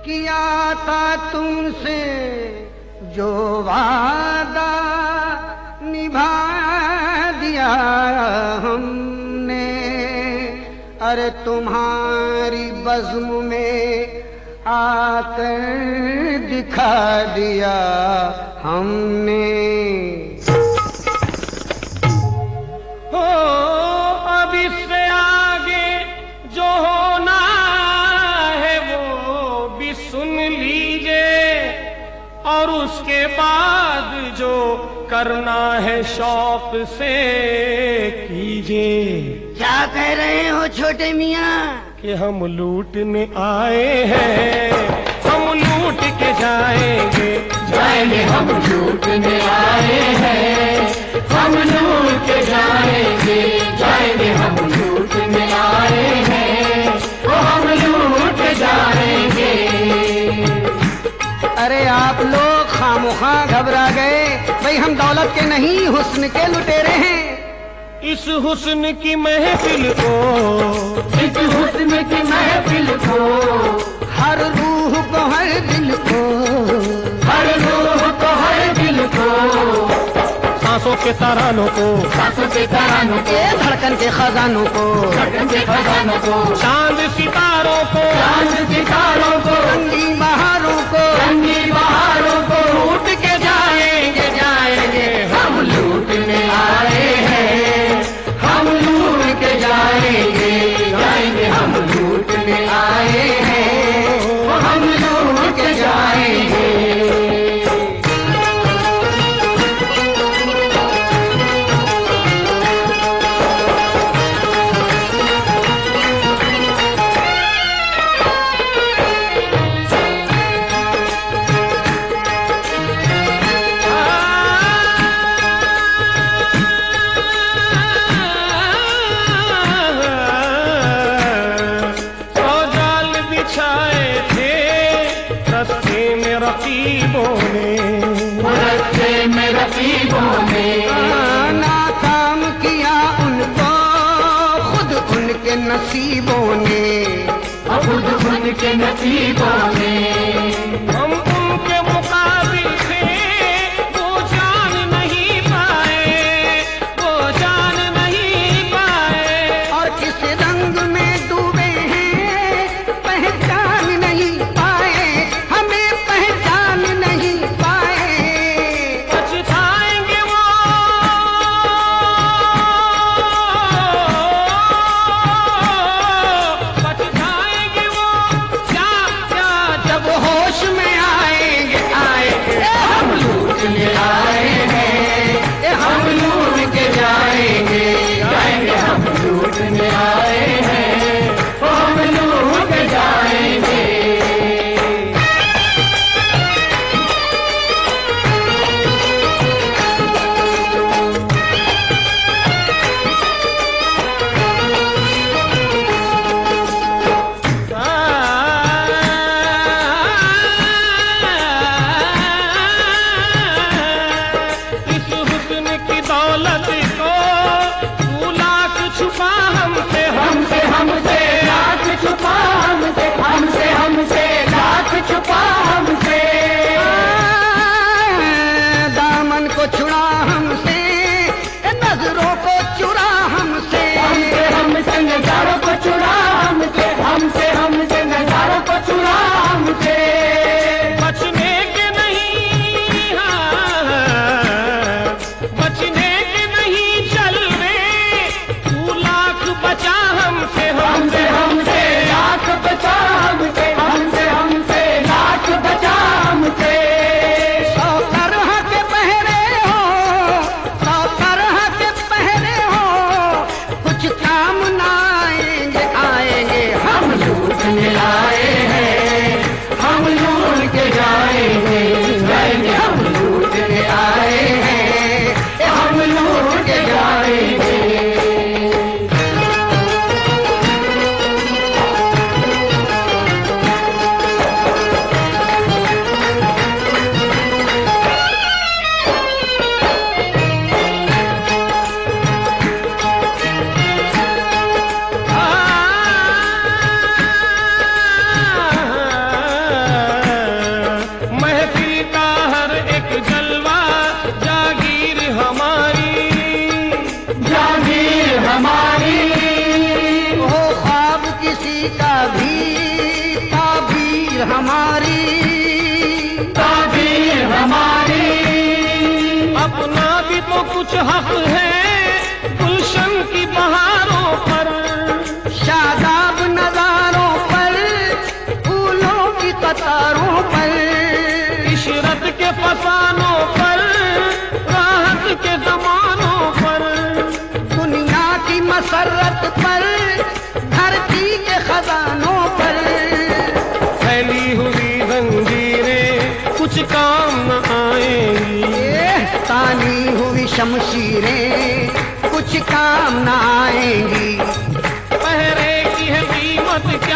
किया था तुमसे जो वादा निभा दिया हमने। अरे तुम्हारी बज़्म में आकर दिखा दिया हमने। हो अब इससे आगे जो होना है वो भी सुन लीजिए, और उसके बाद जो करना है शौक से कीजिए। क्या कह रहे हो छोटे मियाँ? कि हम लूटने आए हैं, हम लूट के जाएंगे, जाएंगे हम लूटने आए हैं, हम लूट के जाएंगे, जाएंगे हम लूटने आए हैं, वो हम लूट के जाएंगे। अरे आप लोग खामोखा घबरा गए। भाई हम दौलत के नहीं हुस्न के लुटेरे हैं। इस हुस्न की महफिल को, इस हुस्न की महफिल को, हर रूह को हर दिल को, हर रूह को हर दिल को, सांसों के तरानों को, सांसों के तरानों को, धड़कन के खजानों को, धड़कन के खजानों को, चांद सितारों को, चांद सितारों को, रंगी बहारों को, रंगी बहारों को लूट के जाएंगे जाएंगे। हम लूटने आए हैं, हम लूट के जाएंगे, जाएंगे हम लूटने आए हैं, हम लूट के जाएंगे। नाकाम किया उनको खुद उनके नसीबों ने, खुद उनके नसीबों ने। हम उनके मुकाबिल थे, वो जान नहीं पाए, वो जान नहीं पाए। और किस रंग में डूबे हैं पहचान नहीं पाए, हमें पहचान नहीं पाए। पछताएंगे वो, पछताएंगे वो क्या क्या, जब हमारी, ताबीर हमारी। अपना भी तो कुछ हक है गुलशन की बहारों पर, शादाब नजारों पर, फूलों की कतारों पर, इशरत के फसानों पर, राहत के जमानों पर, दुनिया की मसरत पर, धरती के खजानों पर। फैली हुई जंजीरें कुछ काम न आएंगी, तानी हुई शमशीरें कुछ काम न आएंगी। पहरे की है कीमत क्या